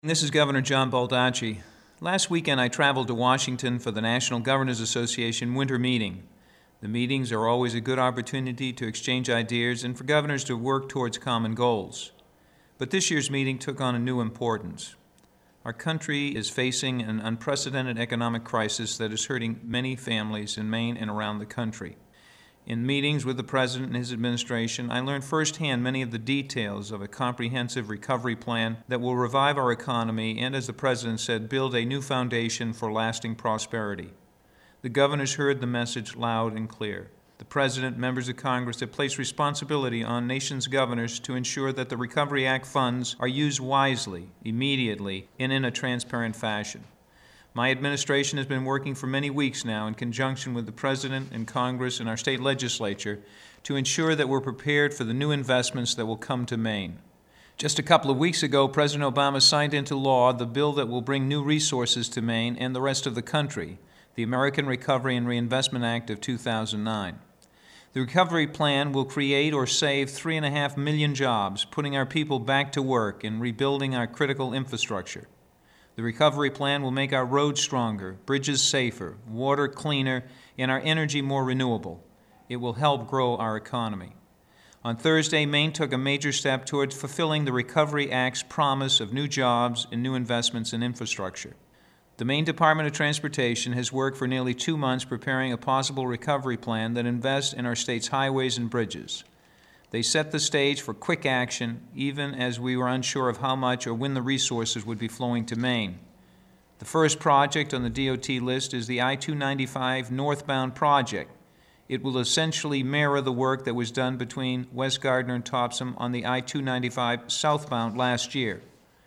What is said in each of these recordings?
This is Governor John Baldacci. Last weekend I traveled to Washington for the National Governors Association winter meeting. The meetings are always a good opportunity to exchange ideas and for governors to work towards common goals. But this year's meeting took on a new importance. Our country is facing an unprecedented economic crisis that is hurting many families in Maine and around the country. In meetings with the President and his administration, I learned firsthand many of the details of a comprehensive recovery plan that will revive our economy and, as the President said, build a new foundation for lasting prosperity. The governors heard the message loud and clear. The President and members of Congress have placed responsibility on nation's governors to ensure that the Recovery Act funds are used wisely, immediately, and in a transparent fashion. My administration has been working for many weeks now in conjunction with the President and Congress and our state legislature to ensure that we're prepared for the new investments that will come to Maine. Just a couple of weeks ago, President Obama signed into law the bill that will bring new resources to Maine and the rest of the country, the American Recovery and Reinvestment Act of 2009. The recovery plan will create or save 3.5 million jobs, putting our people back to work and rebuilding our critical infrastructure. The recovery plan will make our roads stronger, bridges safer, water cleaner, and our energy more renewable. It will help grow our economy. On Thursday, Maine took a major step towards fulfilling the Recovery Act's promise of new jobs and new investments in infrastructure. The Maine Department of Transportation has worked for nearly 2 months preparing a possible recovery plan that invests in our state's highways and bridges. They set the stage for quick action, even as we were unsure of how much or when the resources would be flowing to Maine. The first project on the DOT list is the I-295 northbound project. It will essentially mirror the work that was done between West Gardner and Topsham on the I-295 southbound last year.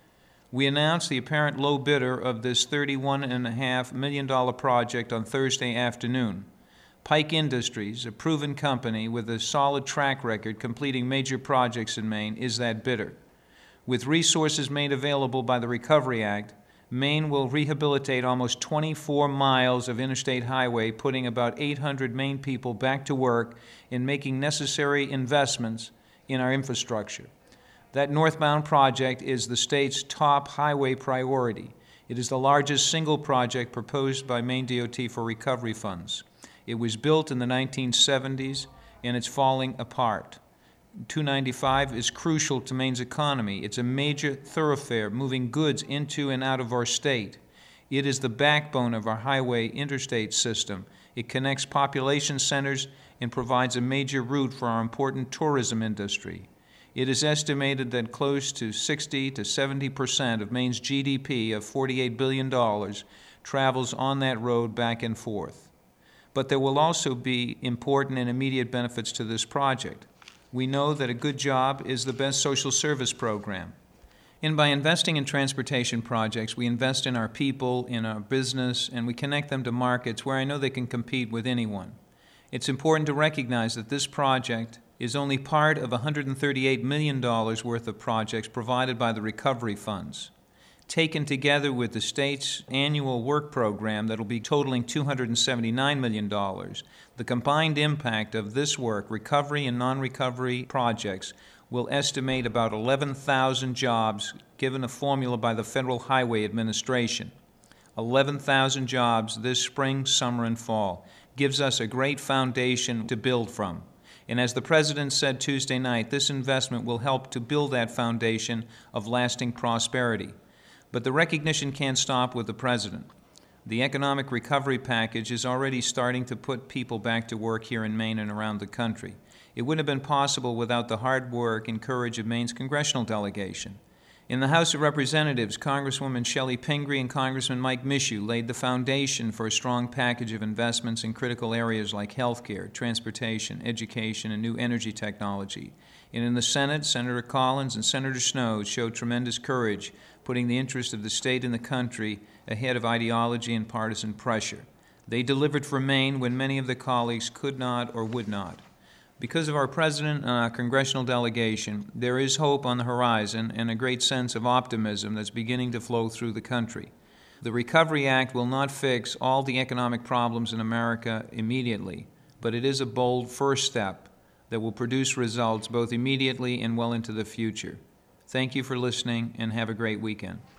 We announced the apparent low bidder of this $31.5 million project on Thursday afternoon. Pike Industries, a proven company with a solid track record completing major projects in Maine, is that bidder. With resources made available by the Recovery Act, Maine will rehabilitate almost 24 miles of interstate highway, putting about 800 Maine people back to work in making necessary investments in our infrastructure. That northbound project is the state's top highway priority. It is the largest single project proposed by Maine DOT for recovery funds. It was built in the 1970s, and it's falling apart. 295 is crucial to Maine's economy. It's a major thoroughfare moving goods into and out of our state. It is the backbone of our highway interstate system. It connects population centers and provides a major route for our important tourism industry. It is estimated that close to 60 to 70% of Maine's GDP of $48 billion travels on that road back and forth. But there will also be important and immediate benefits to this project. We know that a good job is the best social service program. And by investing in transportation projects, we invest in our people, in our business, and we connect them to markets where I know they can compete with anyone. It's important to recognize that this project is only part of $138 million worth of projects provided by the recovery funds. Taken together with the state's annual work program that will be totaling $279 million, the combined impact of this work, recovery and non-recovery projects, will estimate about 11,000 jobs given a formula by the Federal Highway Administration. 11,000 jobs this spring, summer, and fall gives us a great foundation to build from. And as the President said Tuesday night, this investment will help to build that foundation of lasting prosperity. But the recognition can't stop with the President. The economic recovery package is already starting to put people back to work here in Maine and around the country. It wouldn't have been possible without the hard work and courage of Maine's congressional delegation. In the House of Representatives, Congresswoman Shelley Pingree and Congressman Mike Mishu laid the foundation for a strong package of investments in critical areas like health care, transportation, education, and new energy technology. And in the Senate, Senator Collins and Senator Snowe showed tremendous courage, putting the interest of the state and the country ahead of ideology and partisan pressure. They delivered for Maine when many of the colleagues could not or would not. Because of our President and our congressional delegation, there is hope on the horizon and a great sense of optimism that's beginning to flow through the country. The Recovery Act will not fix all the economic problems in America immediately, but it is a bold first step that will produce results both immediately and well into the future. Thank you for listening, and have a great weekend.